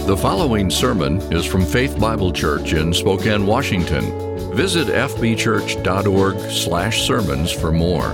The following sermon is from Faith Bible Church in Spokane, Washington. Visit fbchurch.org/sermons for more.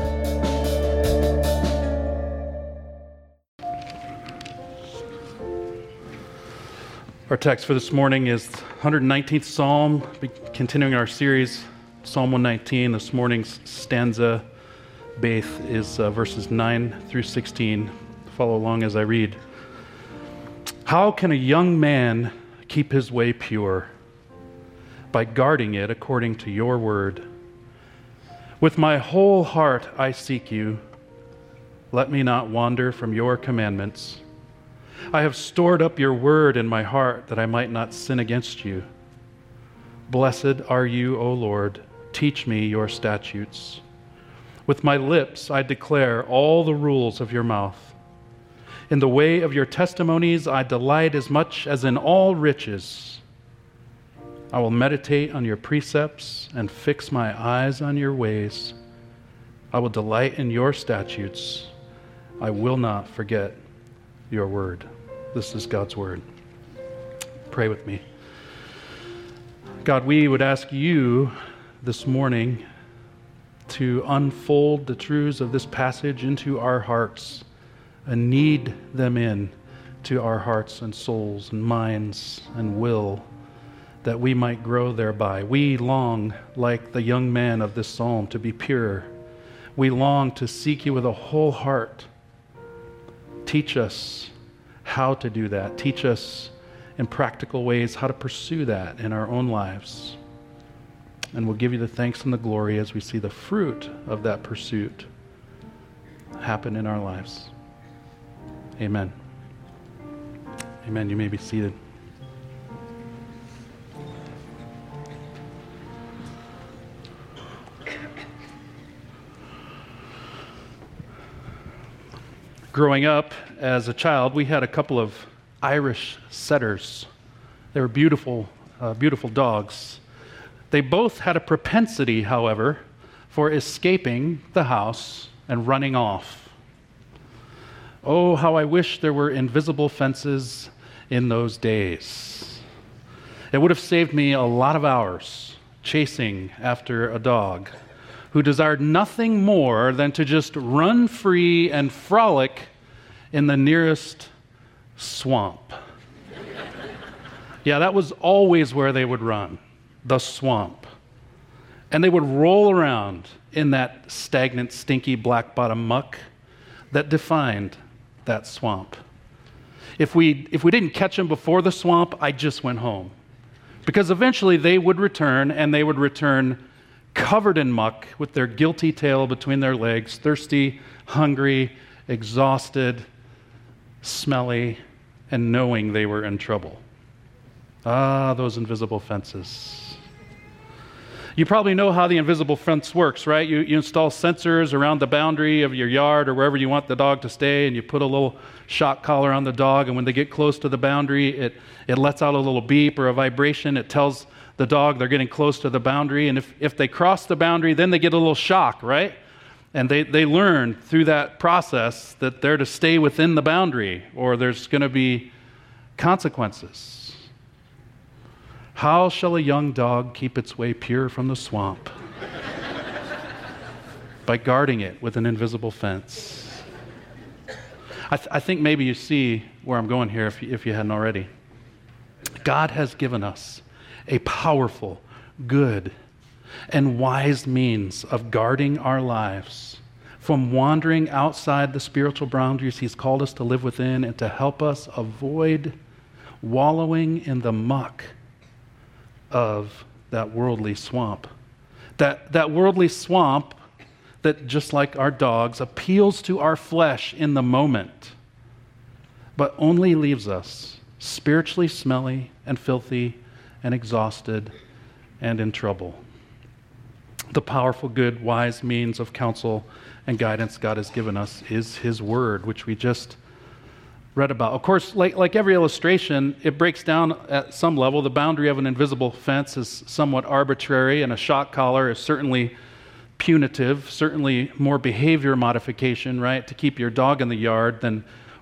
Our text for this morning is 119th Psalm, continuing our series, Psalm 119. This morning's stanza base is verses 9 through 16. Follow along as I read. How can a young man keep his way pure? By guarding it according to your word. With my whole heart I seek you. Let me not wander from your commandments. I have stored up your word in my heart that I might not sin against you. Blessed are you, O Lord. Teach me your statutes. With my lips I declare all the rules of your mouth. In the way of your testimonies I delight as much as in all riches. I will meditate on your precepts and fix my eyes on your ways. I will delight in your statutes. I will not forget your word. This is God's word. Pray with me. God, we would ask you this morning to unfold the truths of this passage into our hearts and knead them in to our hearts and souls and minds and will, that we might grow thereby. We long, like the young man of this psalm, to be pure. We long to seek you with a whole heart. Teach us how to do that. Teach us in practical ways how to pursue that in our own lives. And we'll give you the thanks and the glory as we see the fruit of that pursuit happen in our lives. Amen. Amen. You may be seated. Growing up as a child, we had a couple of Irish setters. They were beautiful, beautiful dogs. They both had a propensity, however, for escaping the house and running off. Oh, how I wish there were invisible fences in those days. It would have saved me a lot of hours chasing after a dog who desired nothing more than to just run free and frolic in the nearest swamp. Yeah, that was always where they would run, the swamp. And they would roll around in that stagnant, stinky, black bottom muck that defined that swamp. If we didn't catch them before the swamp, I just went home. Because eventually they would return, and they would return covered in muck with their guilty tail between their legs, thirsty, hungry, exhausted, smelly, and knowing they were in trouble. Ah, those invisible fences. You probably know how the invisible fence works, right? You install sensors around the boundary of your yard or wherever you want the dog to stay, and you put a little shock collar on the dog, and when they get close to the boundary, it lets out a little beep or a vibration. It tells the dog they're getting close to the boundary, and if they cross the boundary, then they get a little shock, right? And they learn through that process that they're to stay within the boundary, or there's going to be consequences. How shall a young dog keep its way pure from the swamp? By guarding it with an invisible fence. I think maybe you see where I'm going here if you hadn't already. God has given us a powerful, good, and wise means of guarding our lives from wandering outside the spiritual boundaries He's called us to live within, and to help us avoid wallowing in the muck of that worldly swamp. That worldly swamp that, just like our dogs, appeals to our flesh in the moment, but only leaves us spiritually smelly and filthy and exhausted and in trouble. The powerful, good, wise means of counsel and guidance God has given us is His Word, which we just read about. Of course, like every illustration, it breaks down at some level. The boundary of an invisible fence is somewhat arbitrary, and a shock collar is certainly punitive, certainly more behavior modification, right, to keep your dog in the yard than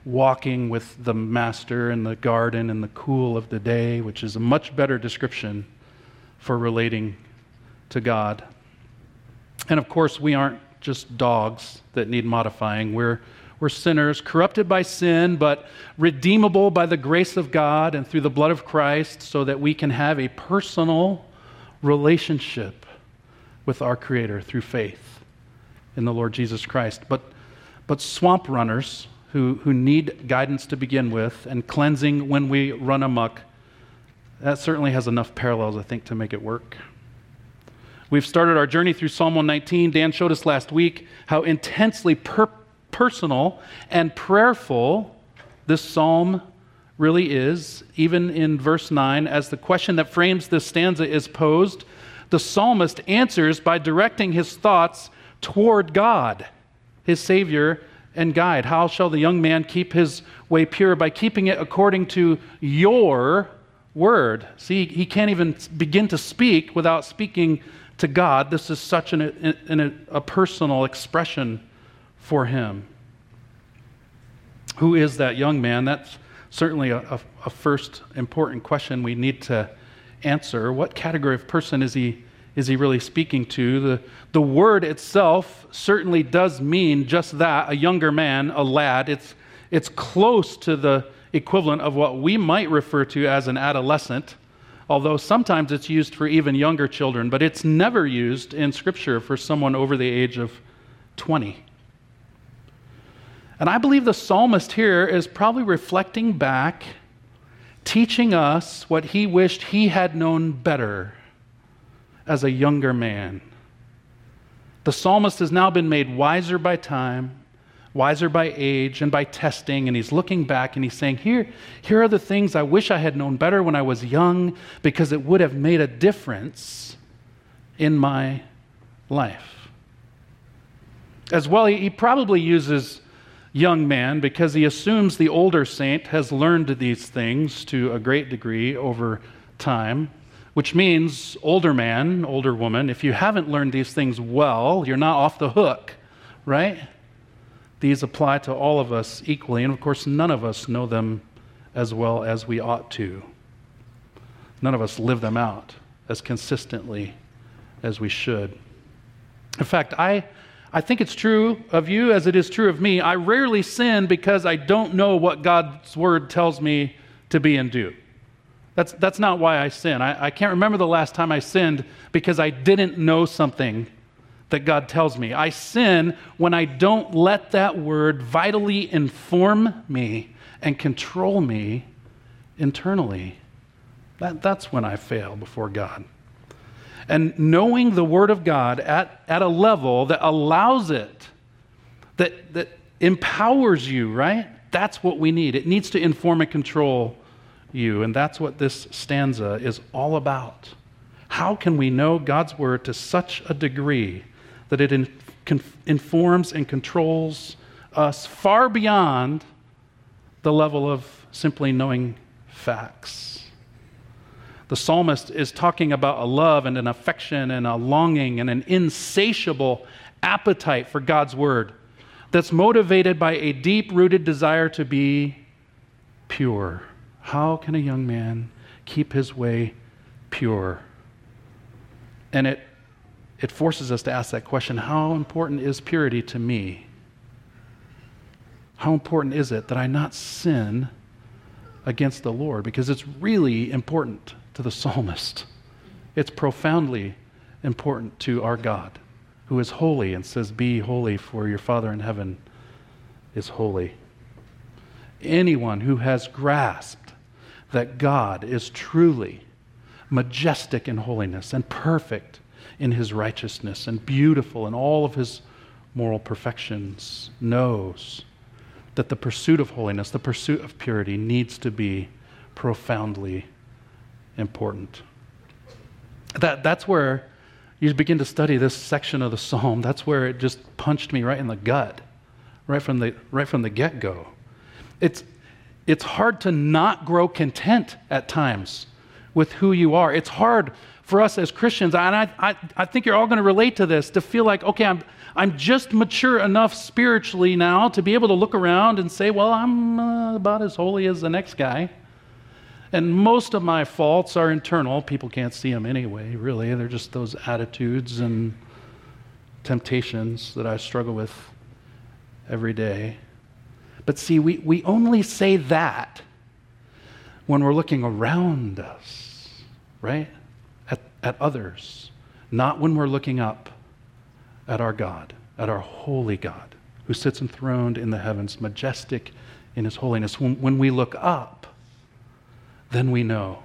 walking with the Master in the garden in the cool of the day, which is a much better description for relating to God. And of course, we aren't just dogs that need modifying. We're sinners, corrupted by sin, but redeemable by the grace of God and through the blood of Christ so that we can have a personal relationship with our Creator through faith in the Lord Jesus Christ. But swamp runners who need guidance to begin with and cleansing when we run amok, that certainly has enough parallels, I think, to make it work. We've started our journey through Psalm 119. Dan showed us last week how intensely personal and prayerful this psalm really is. Even in verse 9, as the question that frames this stanza is posed, the psalmist answers by directing his thoughts toward God, his Savior and guide. How shall the young man keep his way pure? By keeping it according to your word. See, he can't even begin to speak without speaking to God. This is such a personal expression for him. Who is that young man? That's certainly a first important question we need to answer. What category of person is he really speaking to? The word itself certainly does mean just that, a younger man, a lad. It's close to the equivalent of what we might refer to as an adolescent, although sometimes it's used for even younger children, but it's never used in Scripture for someone over the age of 20. And I believe the psalmist here is probably reflecting back, teaching us what he wished he had known better as a younger man. The psalmist has now been made wiser by time, wiser by age, and by testing, and he's looking back and he's saying, here are the things I wish I had known better when I was young, because it would have made a difference in my life. As well, he probably uses young man because he assumes the older saint has learned these things to a great degree over time, which means older man, older woman, if you haven't learned these things well, you're not off the hook, right? These apply to all of us equally, and of course, none of us know them as well as we ought to. None of us live them out as consistently as we should. In fact, I think it's true of you as it is true of me. I rarely sin because I don't know what God's word tells me to be and do. That's not why I sin. I can't remember the last time I sinned because I didn't know something that God tells me. I sin when I don't let that word vitally inform me and control me internally. That's when I fail before God. And knowing the Word of God at a level that allows it, that empowers you, right? That's what we need. It needs to inform and control you, and that's what this stanza is all about. How can we know God's Word to such a degree that it informs and controls us far beyond the level of simply knowing facts? The psalmist is talking about a love and an affection and a longing and an insatiable appetite for God's word that's motivated by a deep-rooted desire to be pure. How can a young man keep his way pure? And it forces us to ask that question, how important is purity to me? How important is it that I not sin against the Lord? Because it's really important to the psalmist. It's profoundly important to our God, who is holy and says, "Be holy, for your Father in heaven is holy." Anyone who has grasped that God is truly majestic in holiness and perfect in his righteousness and beautiful in all of his moral perfections knows that the pursuit of holiness, the pursuit of purity, needs to be profoundly important. That's where you begin to study this section of the psalm. That's where it just punched me right in the gut, right from the get-go. It's hard to not grow content at times with who you are. It's hard for us as Christians, and I think you're all going to relate to this, to feel like, okay, I'm just mature enough spiritually now to be able to look around and say, well, I'm about as holy as the next guy. And most of my faults are internal. People can't see them anyway, really. They're just those attitudes and temptations that I struggle with every day. But see, we only say that when we're looking around us, right? At others, not when we're looking up at our God, at our holy God, who sits enthroned in the heavens, majestic in his holiness. When we look up, then we know,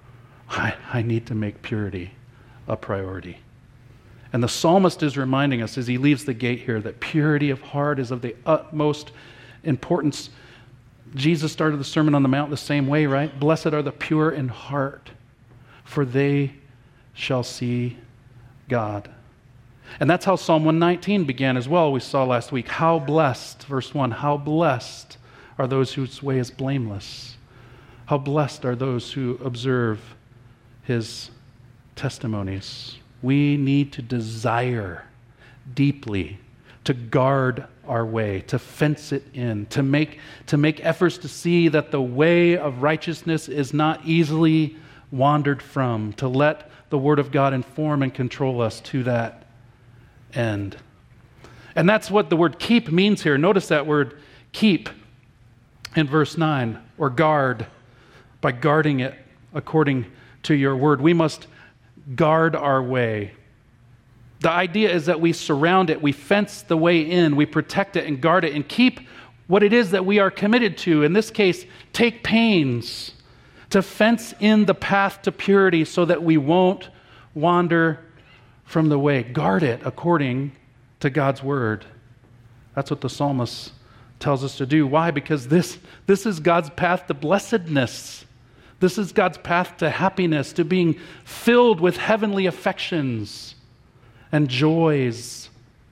I need to make purity a priority. And the psalmist is reminding us as he leaves the gate here that purity of heart is of the utmost importance. Jesus started the Sermon on the Mount the same way, right? Blessed are the pure in heart, for they shall see God. And that's how Psalm 119 began as well. We saw last week, how blessed, verse 1, how blessed are those whose way is blameless. How blessed are those who observe his testimonies. We need to desire deeply to guard our way, to fence it in, to make efforts to see that the way of righteousness is not easily wandered from, to let the Word of God inform and control us to that end. And that's what the word keep means here. Notice that word keep in verse 9, or guard, by guarding it according to your word. We must guard our way. The idea is that we surround it, we fence the way in, we protect it and guard it and keep what it is that we are committed to. In this case, take pains to fence in the path to purity so that we won't wander from the way. Guard it according to God's word. That's what the psalmist tells us to do. Why? Because this is God's path to blessedness. This is God's path to happiness, to being filled with heavenly affections and joys.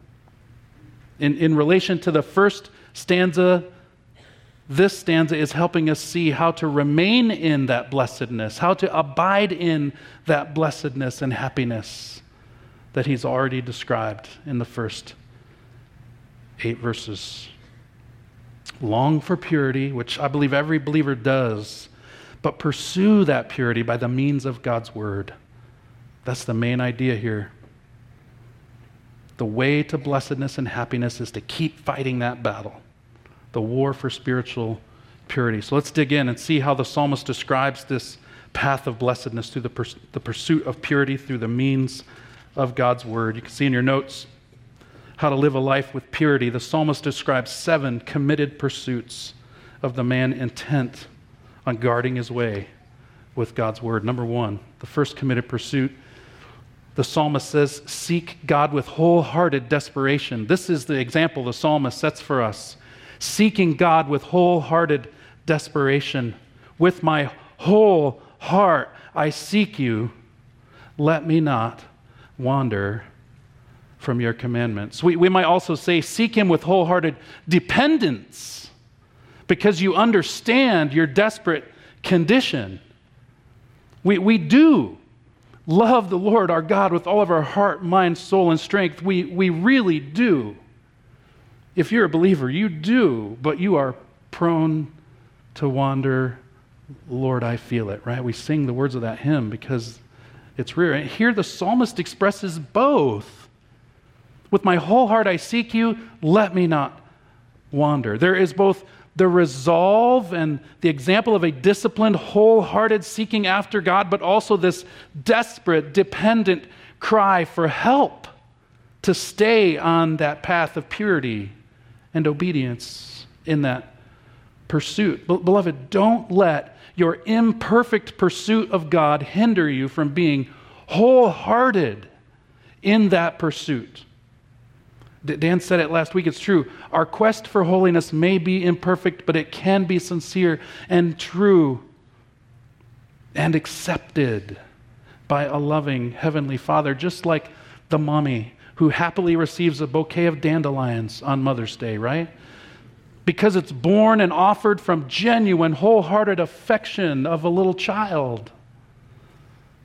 In relation to the first stanza, this stanza is helping us see how to remain in that blessedness, how to abide in that blessedness and happiness that he's already described in the first 8 verses. Long for purity, which I believe every believer does, but pursue that purity by the means of God's word. That's the main idea here. The way to blessedness and happiness is to keep fighting that battle, the war for spiritual purity. So let's dig in and see how the psalmist describes this path of blessedness through the pursuit of purity through the means of God's word. You can see in your notes how to live a life with purity. The psalmist describes 7 committed pursuits of the man intent on guarding his way with God's word. Number 1, the first committed pursuit, the psalmist says, seek God with wholehearted desperation. This is the example the psalmist sets for us. Seeking God with wholehearted desperation. With my whole heart I seek you. Let me not wander from your commandments. We might also say, seek him with wholehearted dependence, because you understand your desperate condition. We do love the Lord our God with all of our heart, mind, soul, and strength. We really do. If you're a believer, you do, but you are prone to wander. Lord, I feel it, right? We sing the words of that hymn because it's rare. And here the psalmist expresses both. With my whole heart I seek you, let me not wander. There is both the resolve and the example of a disciplined, wholehearted seeking after God, but also this desperate, dependent cry for help to stay on that path of purity and obedience in that pursuit. Beloved, don't let your imperfect pursuit of God hinder you from being wholehearted in that pursuit. Dan said it last week, it's true. Our quest for holiness may be imperfect, but it can be sincere and true and accepted by a loving Heavenly Father, just like the mommy who happily receives a bouquet of dandelions on Mother's Day, right? Because it's born and offered from genuine, wholehearted affection of a little child.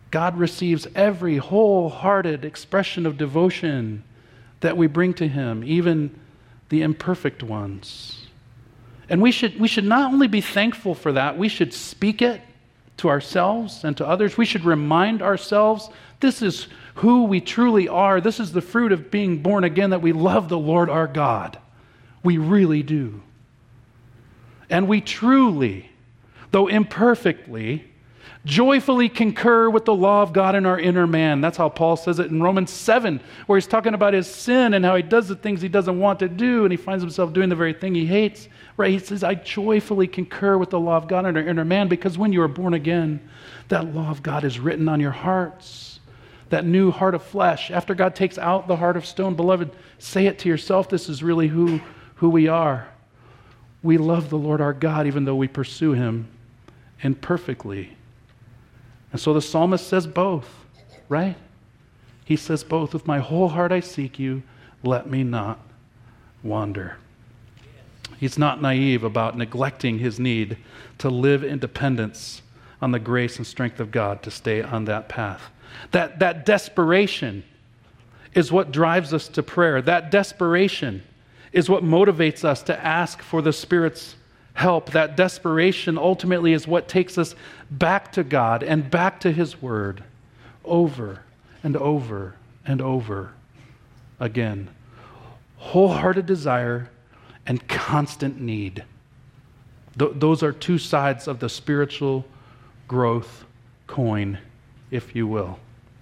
God receives every wholehearted expression of devotion that we bring to him, even the imperfect ones. And we should not only be thankful for that, we should speak it to ourselves and to others. We should remind ourselves this is who we truly are. This is the fruit of being born again, that we love the Lord our God. We really do. And we truly, though imperfectly, joyfully concur with the law of God in our inner man. That's how Paul says it in Romans 7, where he's talking about his sin and how he does the things he doesn't want to do, and he finds himself doing the very thing he hates. Right? He says, I joyfully concur with the law of God in our inner man, because when you are born again, that law of God is written on your hearts. That new heart of flesh. After God takes out the heart of stone, beloved, say it to yourself, this is really who we are. We love the Lord our God, even though we pursue him imperfectly. And so the psalmist says both, right? He says both. With my whole heart I seek you, let me not wander. He's not naive about neglecting his need to live in dependence on the grace and strength of God to stay on that path. That desperation is what drives us to prayer. That desperation is what motivates us to ask for the Spirit's help. That desperation ultimately is what takes us back to God and back to his word over and over and over again. Wholehearted desire and constant need. Those are two sides of the spiritual growth coin, if you will.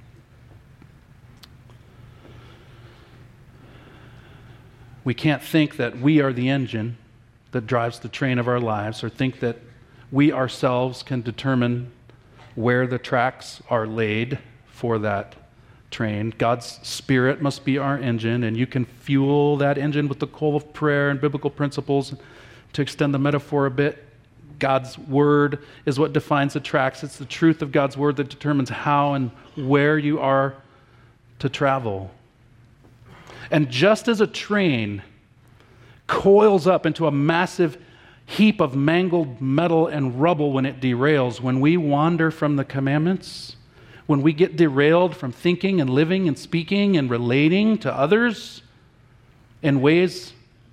We can't think that we are the engine that drives the train of our lives, or think that we ourselves can determine where the tracks are laid for that train. God's Spirit must be our engine, and you can fuel that engine with the coal of prayer and biblical principles. To extend the metaphor a bit, God's Word is what defines the tracks. It's the truth of God's Word that determines how and where you are to travel. And just as a train coils up into a massive heap of mangled metal and rubble when it derails, when we wander from the commandments, when we get derailed from thinking and living and speaking and relating to others in ways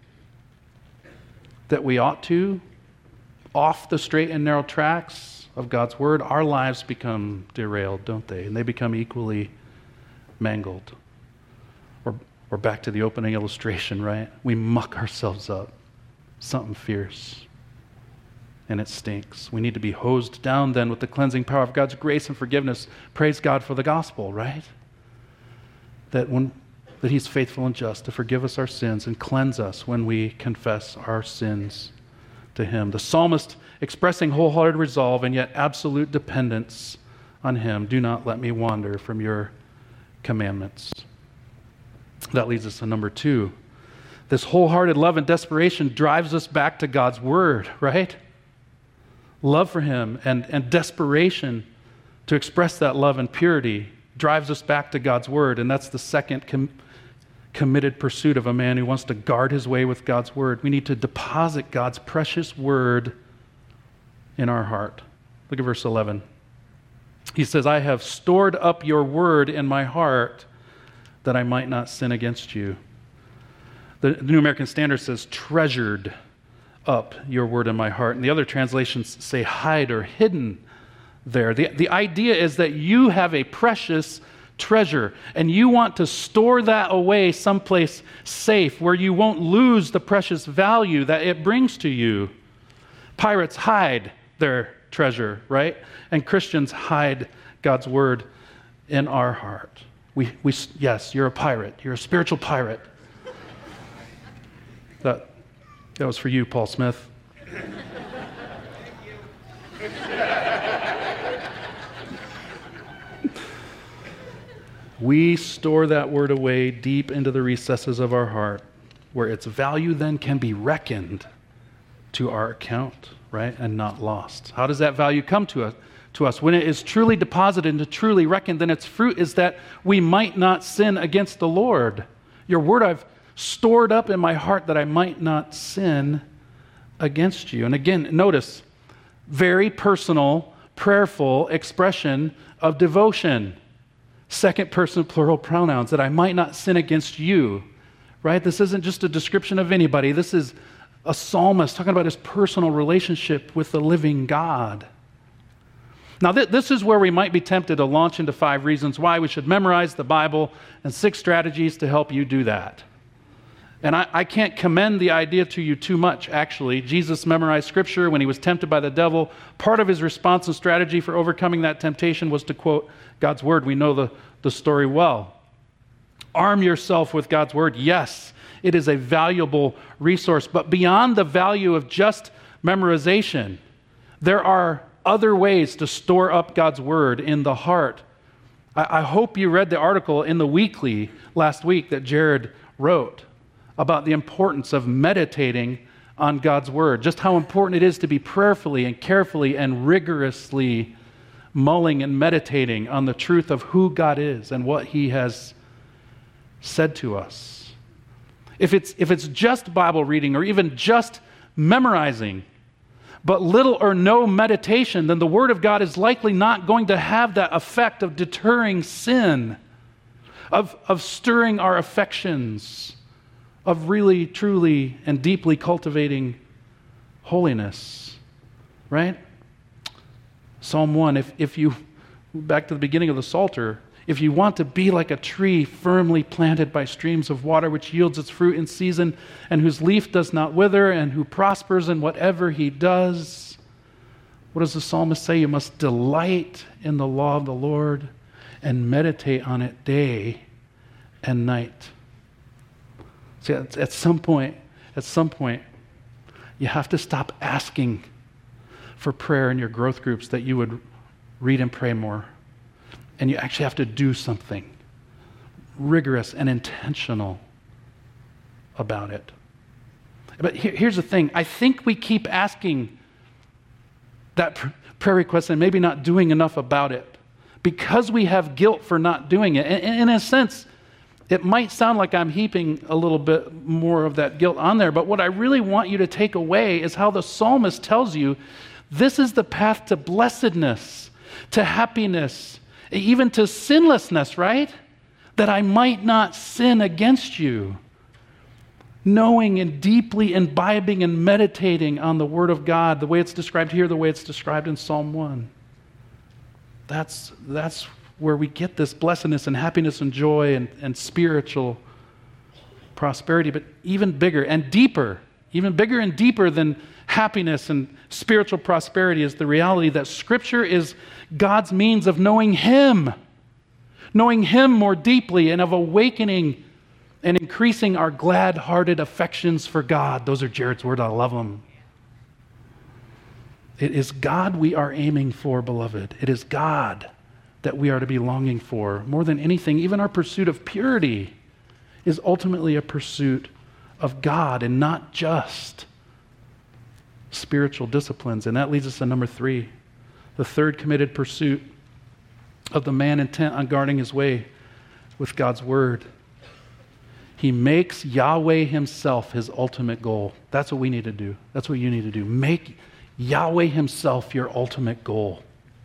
that we ought to, off the straight and narrow tracks of God's Word, our lives become derailed, don't they? And they become equally mangled. Or back to the opening illustration, right? We muck ourselves up. Something fierce. And it stinks. We need to be hosed down then with the cleansing power of God's grace and forgiveness. Praise God for the gospel, right? That he's faithful and just to forgive us our sins and cleanse us when we confess our sins to him. The psalmist expressing wholehearted resolve and yet absolute dependence on him. Do not let me wander from your commandments. That leads us to number 2. This wholehearted love and desperation drives us back to God's Word, right? Love for him and desperation to express that love and purity drives us back to God's Word. And that's the second committed pursuit of a man who wants to guard his way with God's Word. We need to deposit God's precious Word in our heart. Look at verse 11. He says, I have stored up your Word in my heart that I might not sin against you. The New American Standard says, treasured up your word in my heart. And the other translations say hide or hidden there. The idea is that you have a precious treasure and you want to store that away someplace safe where you won't lose the precious value that it brings to you. Pirates hide their treasure, right? And Christians hide God's word in our heart. Yes, you're a pirate. You're a spiritual pirate. That was for you, Paul Smith. We store that word away deep into the recesses of our heart, where its value then can be reckoned to our account, right? And not lost. How does that value come to us? When it is truly deposited and truly reckoned, then its fruit is that we might not sin against the Lord. Your word I've stored up in my heart that I might not sin against you. And again, notice, very personal, prayerful expression of devotion. Second person plural pronouns, that I might not sin against you, right? This isn't just a description of anybody. This is a psalmist talking about his personal relationship with the living God. Now, this is where we might be tempted to launch into 5 reasons why we should memorize the Bible and 6 strategies to help you do that. And I can't commend the idea to you too much, actually. Jesus memorized Scripture when he was tempted by the devil. Part of his response and strategy for overcoming that temptation was to quote God's Word. We know the story well. Arm yourself with God's Word. Yes, it is a valuable resource. But beyond the value of just memorization, there are other ways to store up God's Word in the heart. I hope you read the article in the Weekly last week that Jared wrote about the importance of meditating on God's Word, just how important it is to be prayerfully and carefully and rigorously mulling and meditating on the truth of who God is and what He has said to us. If it's just Bible reading or even just memorizing, but little or no meditation, then the Word of God is likely not going to have that effect of deterring sin, of stirring our affections, of really, truly, and deeply cultivating holiness, right? Psalm 1, if you, back to the beginning of the Psalter, if you want to be like a tree firmly planted by streams of water, which yields its fruit in season, and whose leaf does not wither, and who prospers in whatever he does, what does the psalmist say? You must delight in the law of the Lord and meditate on it day and night. See, at some point, you have to stop asking for prayer in your growth groups that you would read and pray more. And you actually have to do something rigorous and intentional about it. But here's the thing. I think we keep asking that prayer request and maybe not doing enough about it because we have guilt for not doing it. And in a sense, it might sound like I'm heaping a little bit more of that guilt on there, but what I really want you to take away is how the psalmist tells you this is the path to blessedness, to happiness, even to sinlessness, right? That I might not sin against you. Knowing and deeply imbibing and meditating on the Word of God, the way it's described here, the way it's described in Psalm 1. That's where we get this blessedness and happiness and joy and spiritual prosperity, but even bigger and deeper, even bigger and deeper than happiness and spiritual prosperity is the reality that Scripture is God's means of knowing Him more deeply and of awakening and increasing our glad-hearted affections for God. Those are Jared's words. I love them. It is God we are aiming for, beloved. It is God that we are to be longing for. More than anything, even our pursuit of purity is ultimately a pursuit of God and not just spiritual disciplines. And that leads us to number 3, the third committed pursuit of the man intent on guarding his way with God's Word. He makes Yahweh Himself his ultimate goal. That's what we need to do. That's what you need to do. Make Yahweh Himself your ultimate goal.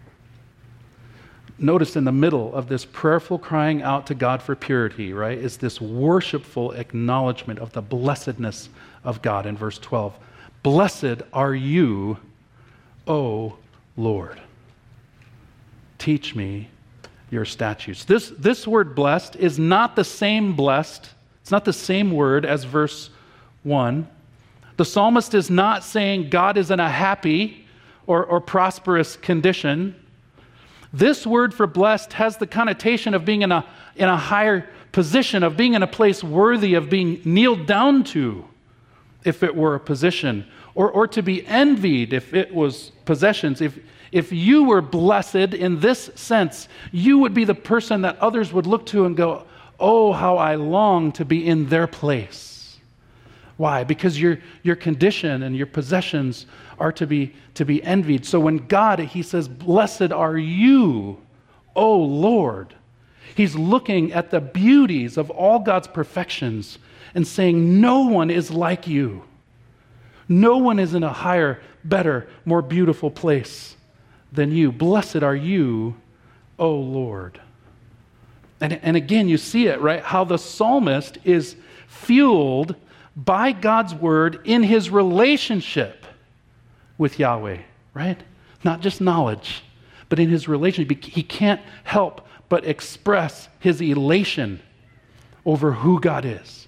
Notice in the middle of this prayerful crying out to God for purity, right, is this worshipful acknowledgement of the blessedness of God in verse 12. Blessed are you, O Lord. Teach me your statutes. This word blessed is not the same blessed. It's not the same word as verse 1. The psalmist is not saying God is in a happy or prosperous condition. This word for blessed has the connotation of being in a higher position, of being in a place worthy of being kneeled down to, if it were a position, or to be envied if it was possessions. If you were blessed in this sense, you would be the person that others would look to and go, oh, how I long to be in their place. Why? Because your condition and your possessions are to be envied. So when God, He says, blessed are you, O Lord, He's looking at the beauties of all God's perfections and saying, no one is like you. No one is in a higher, better, more beautiful place than you. Blessed are you, O Lord. And again, you see it, right? How the psalmist is fueled by God's word in his relationship with Yahweh, right? Not just knowledge, but in his relationship. He can't help but express his elation over who God is.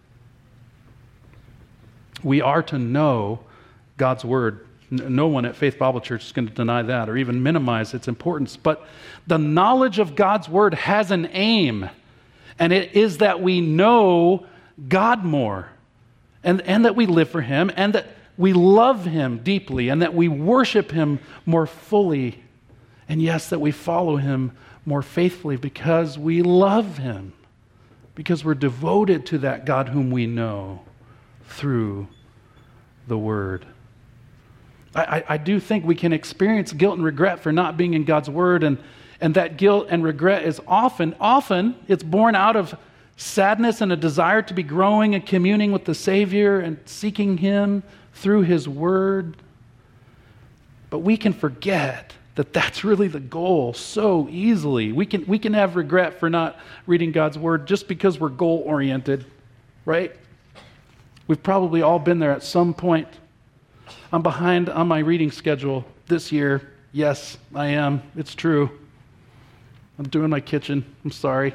We are to know God's word. No one at Faith Bible Church is going to deny that or even minimize its importance. But the knowledge of God's word has an aim, and it is that we know God more, and that we live for him, and that we love him deeply, and that we worship him more fully, and yes, that we follow him more faithfully because we love him, because we're devoted to that God whom we know through the word. I do think we can experience guilt and regret for not being in God's word, and that guilt and regret is often it's born out of sadness and a desire to be growing and communing with the Savior and seeking him through his word. But we can forget that that's really the goal so easily. We can have regret for not reading God's word just because we're goal-oriented, right? We've probably all been there at some point. I'm behind on my reading schedule this year. Yes, I am. It's true. I'm doing my kitchen. I'm sorry.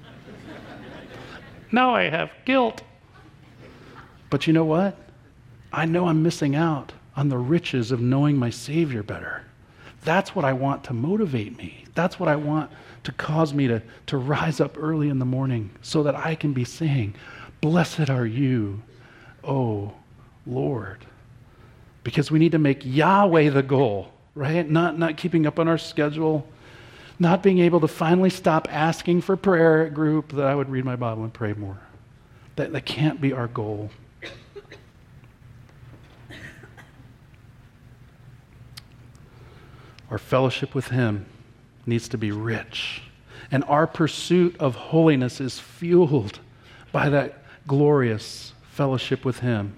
Now I have guilt. But you know what? I know I'm missing out on the riches of knowing my Savior better. That's what I want to motivate me. That's what I want to cause me to rise up early in the morning so that I can be saying, "Blessed are you, O Lord." Because we need to make Yahweh the goal, right? Not keeping up on our schedule, not being able to finally stop asking for prayer at group, that I would read my Bible and pray more. That can't be our goal. Our fellowship with him needs to be rich. And our pursuit of holiness is fueled by that glorious fellowship with him.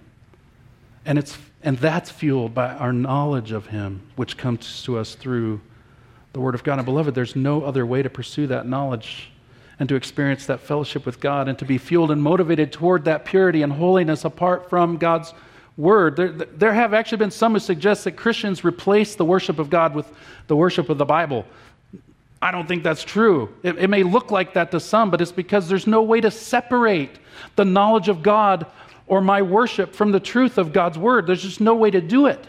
And that's fueled by our knowledge of him, which comes to us through the word of God. And beloved, there's no other way to pursue that knowledge and to experience that fellowship with God and to be fueled and motivated toward that purity and holiness apart from God's word. There have actually been some who suggest that Christians replace the worship of God with the worship of the Bible. I don't think that's true. It may look like that to some, but it's because there's no way to separate the knowledge of God or my worship from the truth of God's word. There's just no way to do it.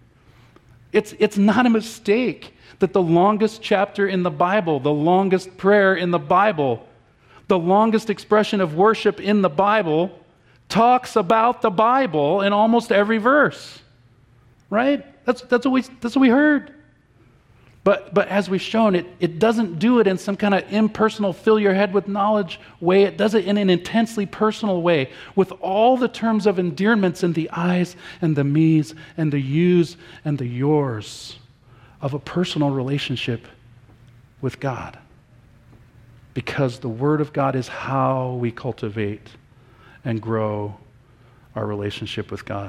It's not a mistake that the longest chapter in the Bible, the longest prayer in the Bible, the longest expression of worship in the Bible talks about the Bible in almost every verse. Right? That's what we heard. But as we've shown, it doesn't do it in some kind of impersonal, fill your head with knowledge way. It does it in an intensely personal way with all the terms of endearments in the I's and the me's and the you's and the yours of a personal relationship with God. Because the Word of God is how we cultivate and grow our relationship with God.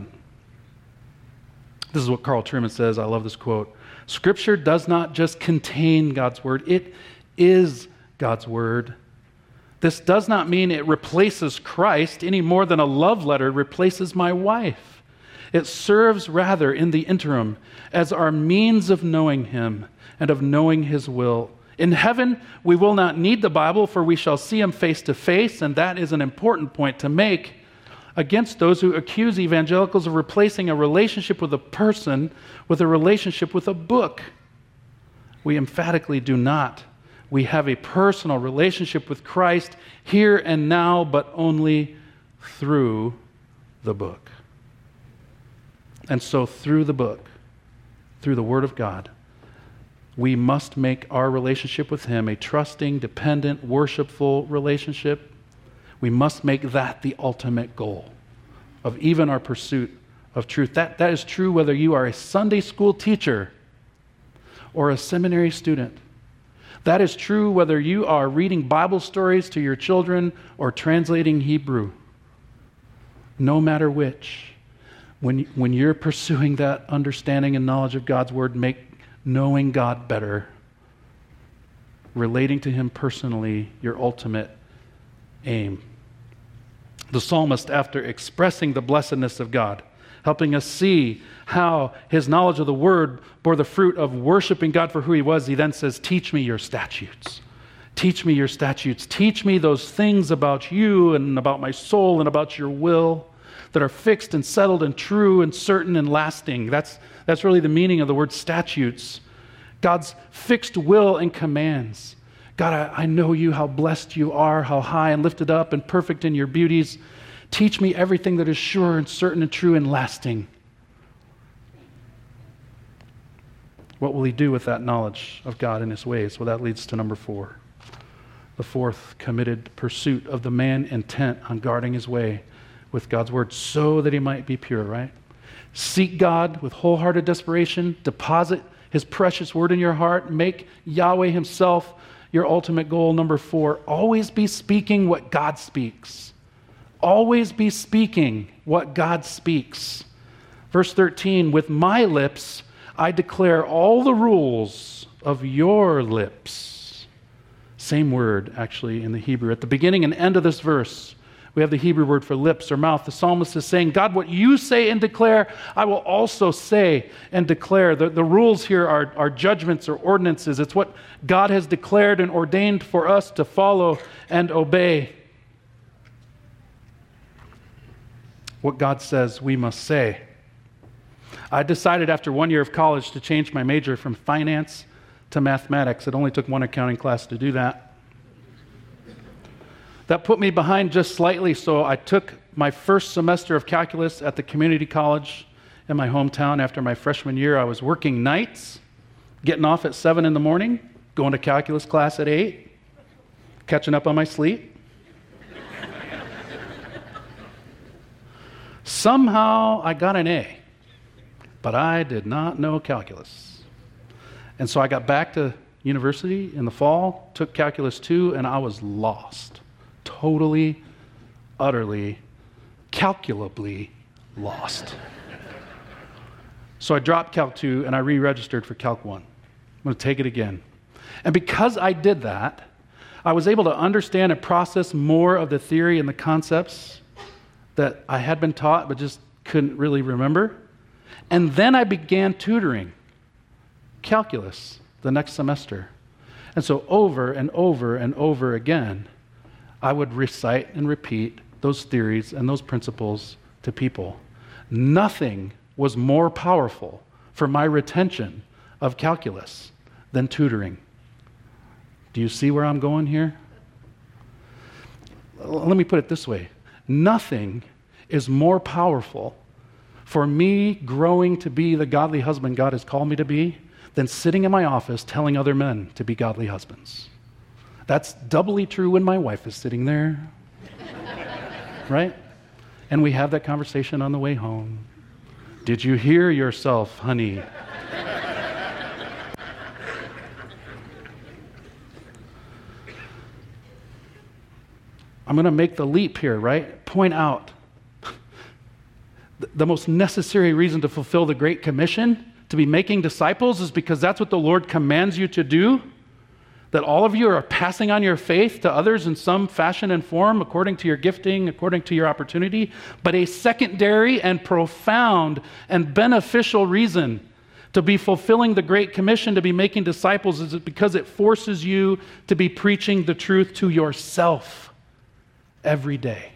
This is what Carl Trueman says. I love this quote. Scripture does not just contain God's word, it is God's word. This does not mean it replaces Christ any more than a love letter replaces my wife. It serves rather in the interim as our means of knowing him and of knowing his will. In heaven, we will not need the Bible, for we shall see him face to face, and that is an important point to make against those who accuse evangelicals of replacing a relationship with a person with a relationship with a book. We emphatically do not. We have a personal relationship with Christ here and now, but only through the book. And so through the book, through the Word of God, we must make our relationship with him a trusting, dependent, worshipful relationship. We must make that the ultimate goal of even our pursuit of truth. That is true whether you are a Sunday school teacher or a seminary student. That is true whether you are reading Bible stories to your children or translating Hebrew. No matter which, when you're pursuing that understanding and knowledge of God's word, make knowing God better, relating to him personally, your ultimate aim. The psalmist, after expressing the blessedness of God, helping us see how his knowledge of the word bore the fruit of worshiping God for who he was, he then says, teach me your statutes. Teach me your statutes. Teach me those things about you and about my soul and about your will that are fixed and settled and true and certain and lasting. That's really the meaning of the word statutes. God's fixed will and commands. God, I know you, how blessed you are, how high and lifted up and perfect in your beauties. Teach me everything that is sure and certain and true and lasting. What will he do with that knowledge of God and his ways? Well, that leads to number 4. The fourth, committed pursuit of the man intent on guarding his way with God's word so that he might be pure, right? Seek God with wholehearted desperation. Deposit his precious word in your heart. Make Yahweh himself your ultimate goal. Number 4, always be speaking what God speaks. Always be speaking what God speaks. Verse 13, with my lips I declare all the rules of your lips. Same word, actually, in the Hebrew. At the beginning and end of this verse, we have the Hebrew word for lips or mouth. The psalmist is saying, God, what you say and declare, I will also say and declare. The rules here are judgments or ordinances. It's what God has declared and ordained for us to follow and obey. What God says we must say. I decided after 1 year of college to change my major from finance to mathematics. It only took one accounting class to do that. That put me behind just slightly, so I took my first semester of calculus at the community college in my hometown. After my freshman year, I was working nights, getting off at 7 in the morning, going to calculus class at 8, catching up on my sleep. Somehow I got an A, but I did not know calculus. And so I got back to university in the fall, took Calculus 2, and I was lost. Totally, utterly, calculably lost. So I dropped Calc 2 and I re-registered for Calc 1. I'm going to take it again. And because I did that, I was able to understand and process more of the theory and the concepts that I had been taught but just couldn't really remember. And then I began tutoring calculus the next semester. And so over and over and over again, I would recite and repeat those theories and those principles to people. Nothing was more powerful for my retention of calculus than tutoring. Do you see where I'm going here? Let me put it this way. Nothing is more powerful for me growing to be the godly husband God has called me to be than sitting in my office telling other men to be godly husbands. That's doubly true when my wife is sitting there, right? And we have that conversation on the way home. Did you hear yourself, honey? I'm going to make the leap here, right? Point out the most necessary reason to fulfill the Great Commission, to be making disciples, is because that's what the Lord commands you to do. That all of you are passing on your faith to others in some fashion and form, according to your gifting, according to your opportunity. But a secondary and profound and beneficial reason to be fulfilling the Great Commission, to be making disciples, is because it forces you to be preaching the truth to yourself every day.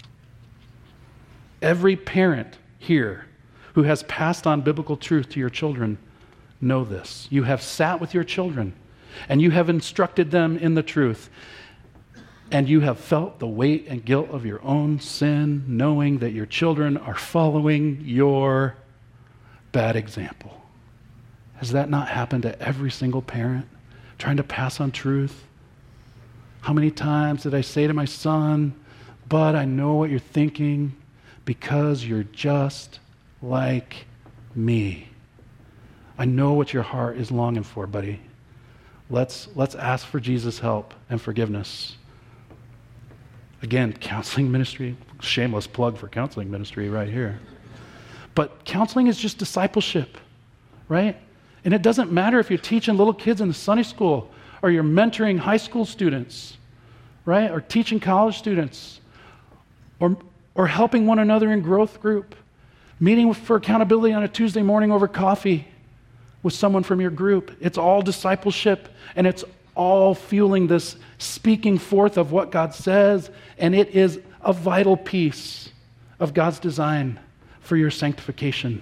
Every parent here who has passed on biblical truth to your children know this. You have sat with your children and you have instructed them in the truth, and you have felt the weight and guilt of your own sin, knowing that your children are following your bad example. Has that not happened to every single parent trying to pass on truth? How many times did I say to my son, "But I know what you're thinking because you're just like me. I know what your heart is longing for, buddy. Let's ask for Jesus' help and forgiveness." Again, counseling ministry, shameless plug for counseling ministry right here. But counseling is just discipleship, right? And it doesn't matter if you're teaching little kids in the Sunday school or you're mentoring high school students, right? Or teaching college students or helping one another in growth group, meeting for accountability on a Tuesday morning over coffee with someone from your group. It's all discipleship, and it's all fueling this speaking forth of what God says, and it is a vital piece of God's design for your sanctification.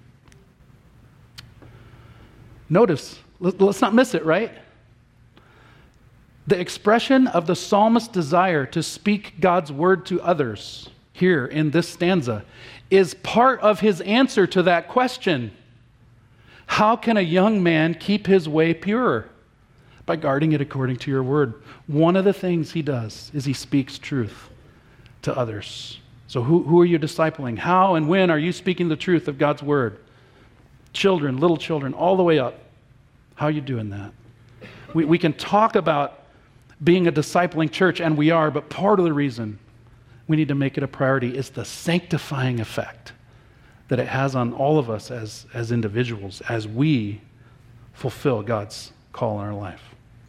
Notice, let's not miss it, right? The expression of the psalmist's desire to speak God's word to others here in this stanza is part of his answer to that question. How can a young man keep his way pure? By guarding it according to your word. One of the things he does is he speaks truth to others. So who are you discipling? How and when are you speaking the truth of God's word? Children, little children, all the way up. How are you doing that? We can talk about being a discipling church, and we are, but part of the reason we need to make it a priority is the sanctifying effect that it has on all of us as individuals as we fulfill God's call in our life.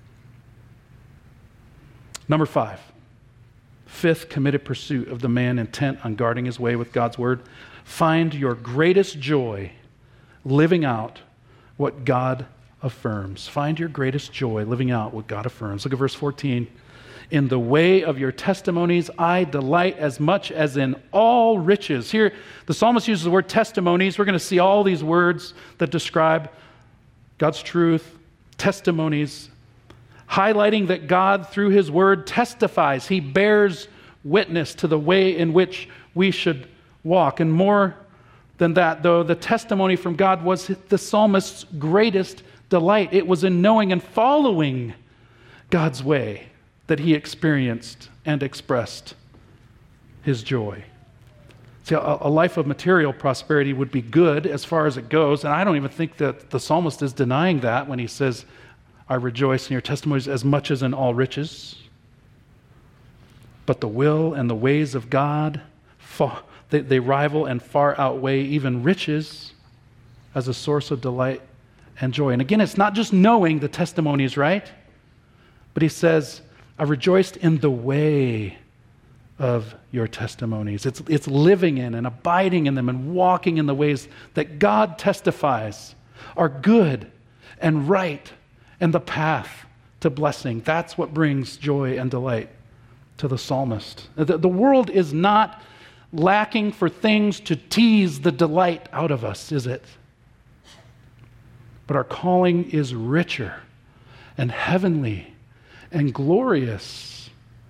Number 5, fifth committed pursuit of the man intent on guarding his way with God's word. Find your greatest joy living out what God affirms. Find your greatest joy living out what God affirms. Look at verse 14. In the way of your testimonies, I delight as much as in all riches. Here, the psalmist uses the word testimonies. We're going to see all these words that describe God's truth, testimonies, highlighting that God, through his word, testifies. He bears witness to the way in which we should walk. And more than that, though, the testimony from God was the psalmist's greatest delight. It was in knowing and following God's way that he experienced and expressed his joy. See, a life of material prosperity would be good as far as it goes, and I don't even think that the psalmist is denying that when he says, I rejoice in your testimonies as much as in all riches. But the will and the ways of God, they rival and far outweigh even riches as a source of delight and joy. And again, it's not just knowing the testimonies, right? But he says, I rejoiced in the way of your testimonies. It's living in and abiding in them and walking in the ways that God testifies are good and right and the path to blessing. That's what brings joy and delight to the psalmist. The world is not lacking for things to tease the delight out of us, is it? But our calling is richer and heavenly and glorious.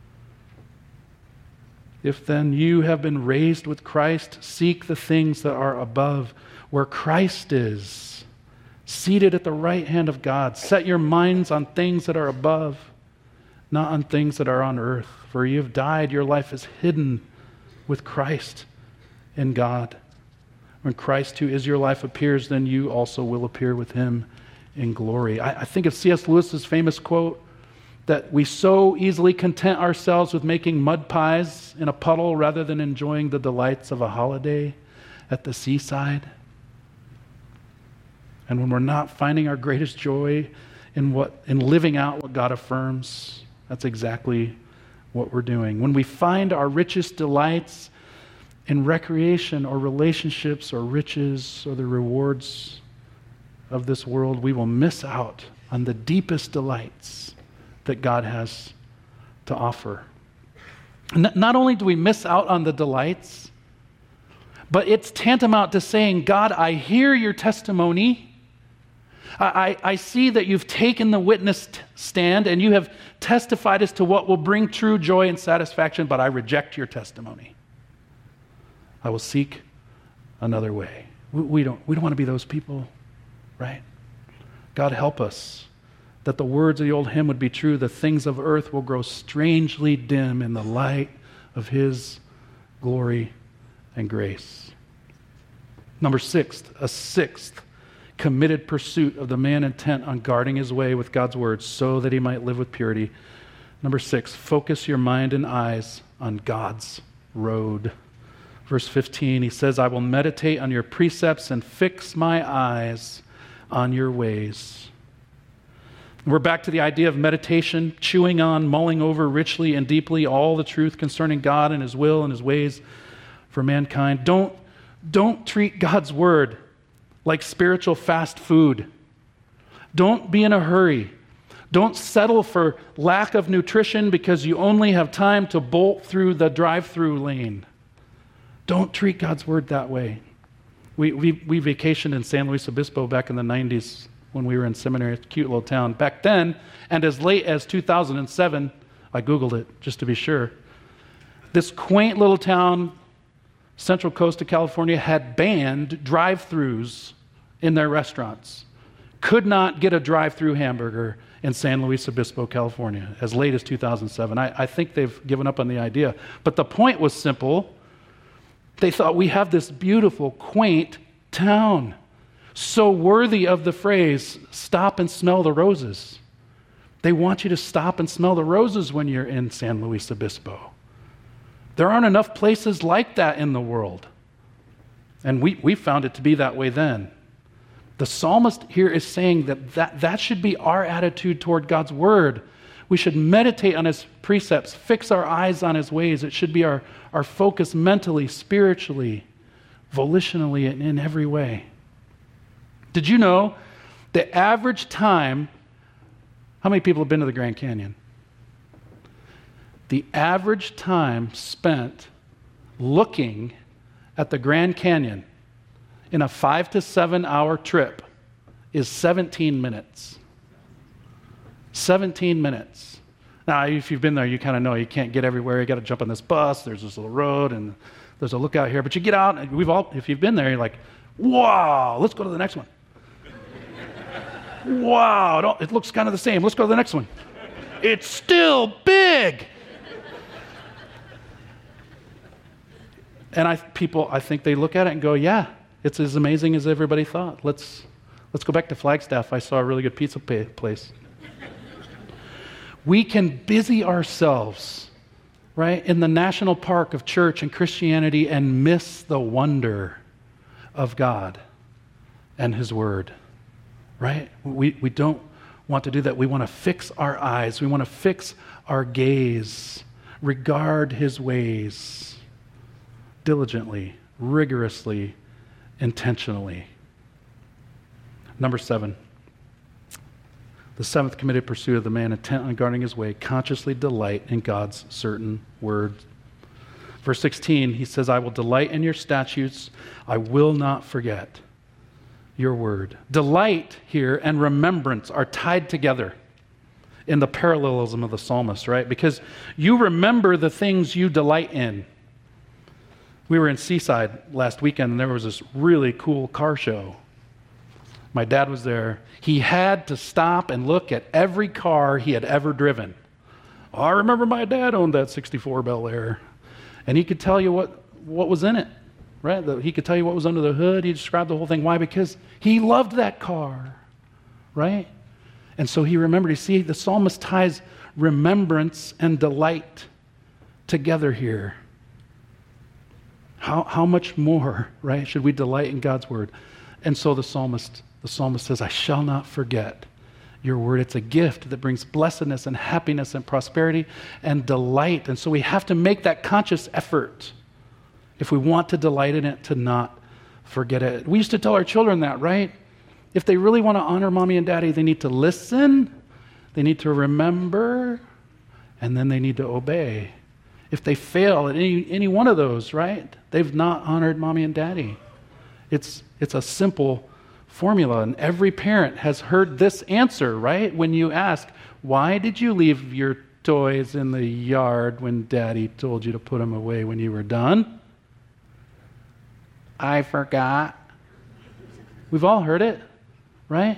If then you have been raised with Christ, seek the things that are above, where Christ is, seated at the right hand of God. Set your minds on things that are above, not on things that are on earth. For you have died, your life is hidden with Christ in God. When Christ, who is your life, appears, then you also will appear with him in glory. I think of C.S. Lewis's famous quote, that we so easily content ourselves with making mud pies in a puddle rather than enjoying the delights of a holiday at the seaside. And when we're not finding our greatest joy in living out what God affirms, that's exactly what we're doing. When we find our richest delights in recreation or relationships or riches or the rewards of this world, we will miss out on the deepest delights that God has to offer. Not only do we miss out on the delights, but it's tantamount to saying, God, I hear your testimony. I see that you've taken the witness stand and you have testified as to what will bring true joy and satisfaction, but I reject your testimony. I will seek another way. We don't want to be those people, right? God, help us that the words of the old hymn would be true. The things of earth will grow strangely dim in the light of his glory and grace. Number 6, a sixth committed pursuit of the man intent on guarding his way with God's word so that he might live with purity. Number 6, focus your mind and eyes on God's road. Verse 15, he says, I will meditate on your precepts and fix my eyes on your ways. We're back to the idea of meditation, chewing on, mulling over richly and deeply all the truth concerning God and his will and his ways for mankind. Don't treat God's word like spiritual fast food. Don't be in a hurry. Don't settle for lack of nutrition because you only have time to bolt through the drive-through lane. Don't treat God's word that way. We vacationed in San Luis Obispo back in the 90s when we were in seminary. It's a cute little town. Back then, and as late as 2007, I Googled it just to be sure, this quaint little town, Central Coast of California, had banned drive-thrus in their restaurants. Could not get a drive-through hamburger in San Luis Obispo, California, as late as 2007. I think they've given up on the idea. But the point was simple. They thought, we have this beautiful, quaint town, so worthy of the phrase, stop and smell the roses. They want you to stop and smell the roses when you're in San Luis Obispo. There aren't enough places like that in the world. And we found it to be that way then. The psalmist here is saying that should be our attitude toward God's word. We should meditate on his precepts, fix our eyes on his ways. It should be our focus mentally, spiritually, volitionally, and in every way. Did you know the average time, how many people have been to the Grand Canyon? The average time spent looking at the Grand Canyon in a 5 to 7 hour trip is 17 minutes. 17 minutes. Now, if you've been there, you kind of know you can't get everywhere. You got to jump on this bus. There's this little road, and there's a lookout here. But you get out, and if you've been there, you're like, wow, let's go to the next one. Wow, it looks kind of the same. Let's go to the next one. It's still big. And I think they look at it and go, yeah, it's as amazing as everybody thought. Let's go back to Flagstaff. I saw a really good pizza place. We can busy ourselves, right, in the national park of church and Christianity and miss the wonder of God and his word, right? We don't want to do that. We want to fix our eyes. We want to fix our gaze, regard his ways diligently, rigorously, intentionally. Number 7. The 7th committed pursuit of the man intent on guarding his way, consciously delight in God's certain word. Verse 16, he says, I will delight in your statutes. I will not forget your word. Delight here and remembrance are tied together in the parallelism of the psalmist, right? Because you remember the things you delight in. We were in Seaside last weekend, and there was this really cool car show. My dad was there. He had to stop and look at every car he had ever driven. Oh, I remember my dad owned that 64 Bel Air. And he could tell you what was in it, right? He could tell you what was under the hood. He described the whole thing. Why? Because he loved that car, right? And so he remembered. You see, the psalmist ties remembrance and delight together here. How much more, right, should we delight in God's word? And so the psalmist says, I shall not forget your word. It's a gift that brings blessedness and happiness and prosperity and delight. And so we have to make that conscious effort if we want to delight in it, to not forget it. We used to tell our children that, right? If they really want to honor mommy and daddy, they need to listen, they need to remember, and then they need to obey. If they fail at any one of those, right, they've not honored mommy and daddy. It's a simple formula, and every parent has heard this answer, right? When you ask, why did you leave your toys in the yard when daddy told you to put them away when you were done? I forgot. We've all heard it, right?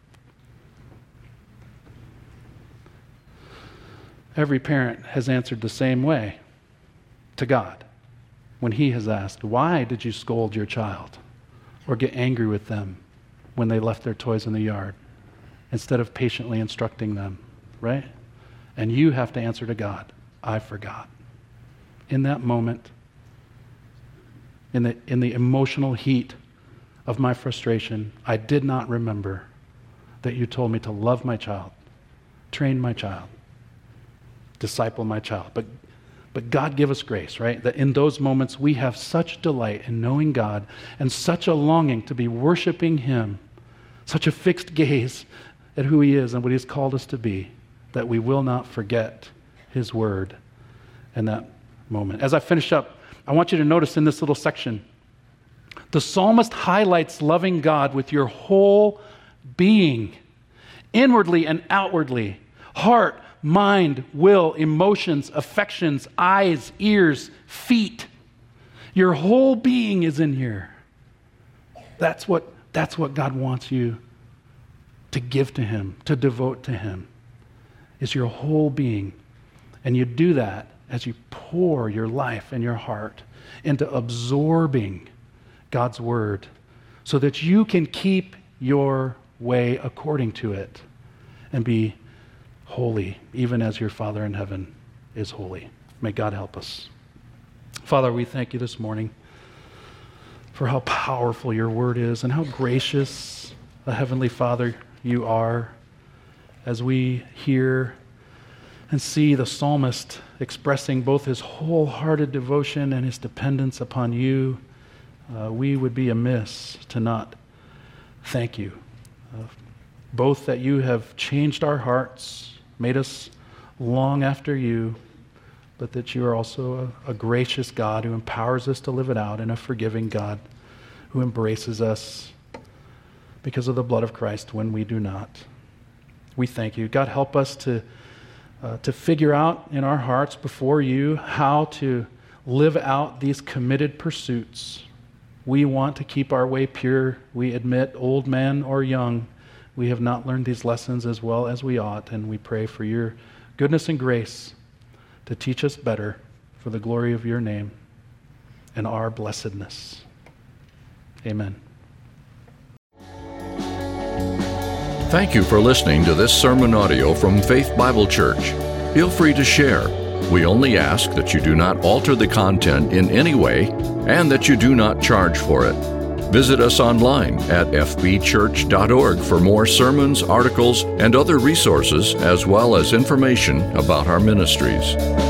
Every parent has answered the same way to God when he has asked, why did you scold your child or get angry with them when they left their toys in the yard, instead of patiently instructing them, right? And you have to answer to God, I forgot. In that moment, in the emotional heat of my frustration, I did not remember that you told me to love my child, train my child, disciple my child. But God give us grace, right? That in those moments we have such delight in knowing God and such a longing to be worshiping Him, such a fixed gaze at who He is and what He's called us to be, that we will not forget His word in that moment. As I finish up, I want you to notice in this little section, the psalmist highlights loving God with your whole being, inwardly and outwardly, heart, mind, will, emotions, affections, eyes, ears, feet. Your whole being is in here. That's what God wants you to give to Him, to devote to Him, is your whole being. And you do that as you pour your life and your heart into absorbing God's word so that you can keep your way according to it and be holy, even as your Father in heaven is holy. May God help us. Father, we thank you this morning for how powerful your word is and how gracious a Heavenly Father you are as we hear and see the psalmist expressing both his wholehearted devotion and his dependence upon you. We would be amiss to not thank you. Both that you have changed our hearts, made us long after you, but that you are also a gracious God who empowers us to live it out, and a forgiving God who embraces us because of the blood of Christ when we do not. We thank you. God, help us to figure out in our hearts before you how to live out these committed pursuits. We want to keep our way pure. We admit, old man or young, we have not learned these lessons as well as we ought, and we pray for your goodness and grace to teach us better for the glory of your name and our blessedness. Amen. Thank you for listening to this sermon audio from Faith Bible Church. Feel free to share. We only ask that you do not alter the content in any way and that you do not charge for it. Visit us online at fbchurch.org for more sermons, articles, and other resources, as well as information about our ministries.